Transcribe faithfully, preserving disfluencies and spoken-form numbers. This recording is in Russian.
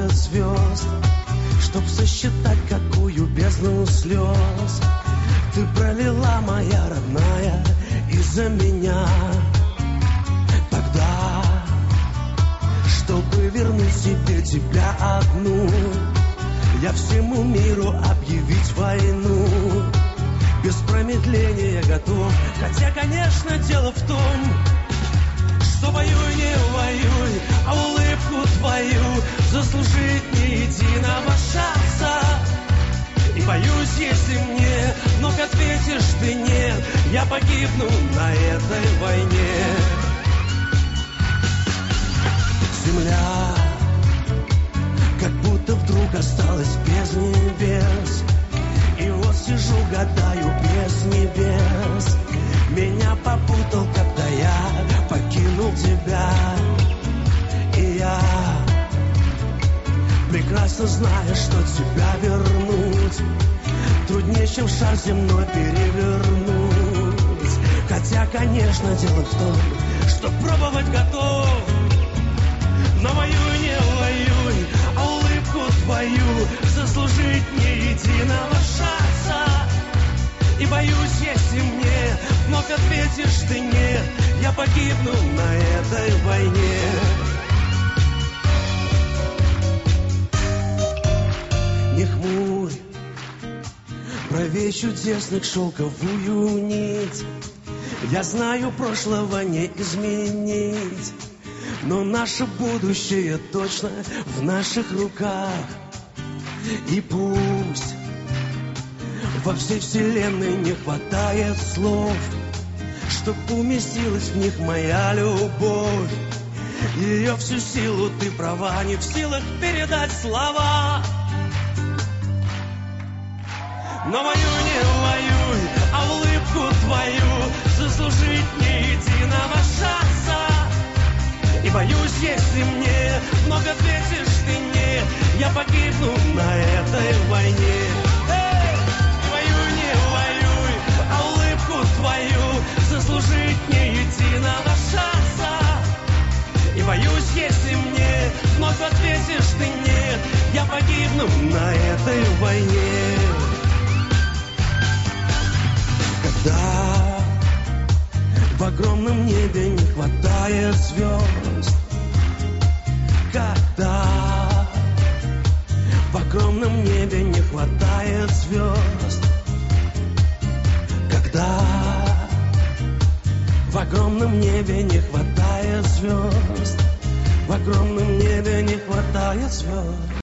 звезд, чтоб сосчитать, какую бездну слез ты пролила, моя родная, из-за меня. Тогда, чтобы вернуть себе тебя одну, я всему миру объявить войну. Без промедления готов, хотя, конечно, дело в том, что воюй, не воюй, а улыбку твою заслужить не единого шанса. И боюсь, если мне вновь ответишь ты нет, я погибну на этой войне. Земля как будто вдруг осталась без небес, и вот сижу, гадаю, без небес. Меня попутал, когда я покинул тебя. И я прекрасно знаю, что тебя вернуть труднее, чем шар земной перевернуть. Хотя, конечно, дело в том, что пробовать готов. Но воюй, не воюй, а улыбку твою заслужить не единого шанса. И боюсь, если мне вновь ответишь ты нет, я погибну на этой войне. Не хмурь бровей чудесных шелковую нить. Я знаю, прошлого не изменить, но наше будущее точно в наших руках. И пусть во всей вселенной не хватает слов, чтоб уместилась в них моя любовь. Ее всю силу, ты права, не в силах передать слова. Но воюй, не воюй, а улыбку твою заслужить не единого шанса. И боюсь, если мне вновь ответишь ты нет, я погибну на этой войне. Эй! Воюй, не воюй, а улыбку твою заслужить не единого шанса. И боюсь, если мне вновь ответишь ты нет, я погибну на этой войне. Когда в огромном небе не хватает звезд, когда в огромном небе не хватает звезд, когда в огромном небе не хватает звезд, в огромном небе не хватает звезд.